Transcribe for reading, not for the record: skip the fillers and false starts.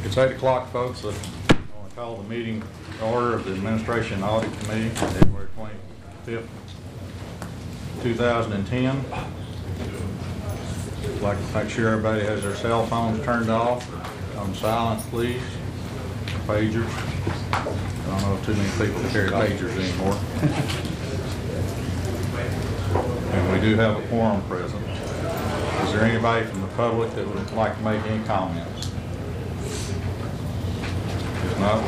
It's 8 o'clock, folks. I want to call the meeting to order of the Administration Audit Committee, February 25th, 2010. I'd like to make sure everybody has their cell phones turned off, on silent, please. Pagers. I don't know if too many people carry pagers anymore. And we do have a quorum present. Is there anybody from the public that would like to make any comments? If not,